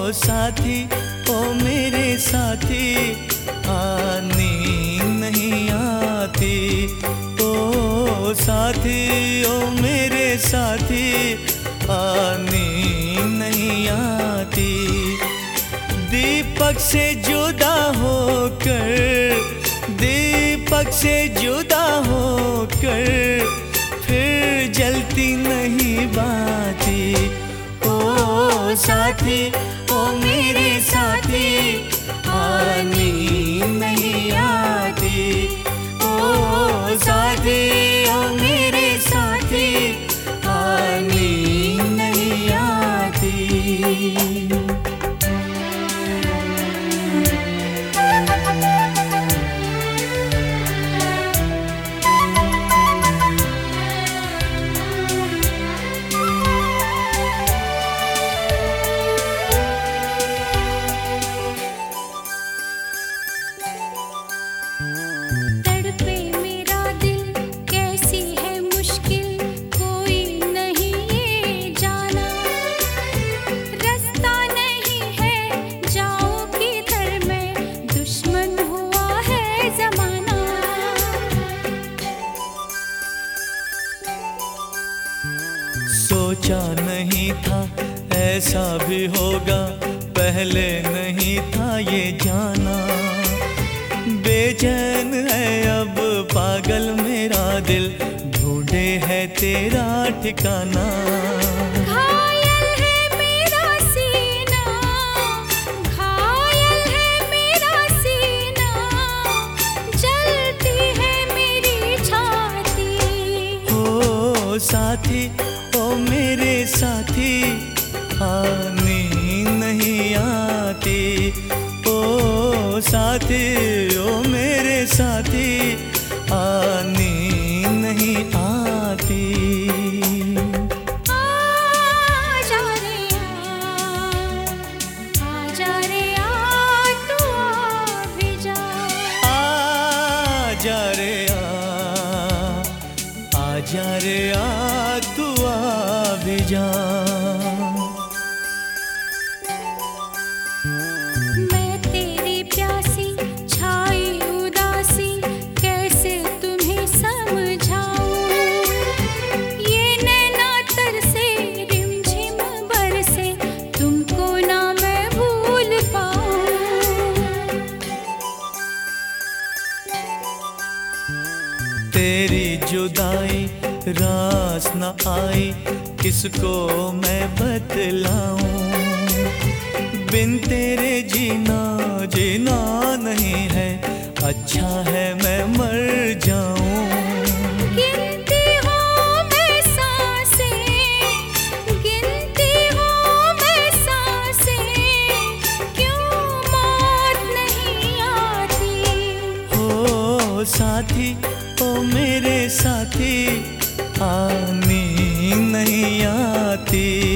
साथी ओ मेरे साथी, नींद नहीं आती। ओ साथी ओ मेरे साथी, नींद नहीं आती। दीपक से जुदा होकर, दीपक से जुदा होकर फिर जलती नहीं बाती। ओ साथी ओ मेरे साथी, नींद नहीं आती। ओ साथी ओ मेरे साथी, नींद नहीं आती। सोचा नहीं था ऐसा भी होगा, पहले नहीं था ये जाना। बेचैन है अब पागल मेरा दिल, ढूंढे है तेरा ठिकाना। घायल है मेरा सीना, घायल है मेरा सीना, जलती है मेरी छाती। ओ साथी ओ मेरे साथी, नींद नहीं आती। ओ साथी ओ मेरे साथी, नींद नहीं आती। आजा रे आ, तू आ भी जा। आजा रे आजा रे तू आ भी जा। मैं तेरी प्यासी छाई उदासी, कैसे तुम्हें समझाऊं। ये नैना तरसे रिमझिम बरसे, तुमको ना मैं भूल पाऊं। तेरी जुदाई रास न आई, किसको मैं बतलाऊं। बिन तेरे जीना जीना नहीं है, अच्छा है मैं मर जाऊं। गिनती हूँ मैं सांसें, गिनती हूँ मैं सांसें, क्यों मौत नहीं आती। ओ साथी ओ मेरे साथी, नींद नहीं आती।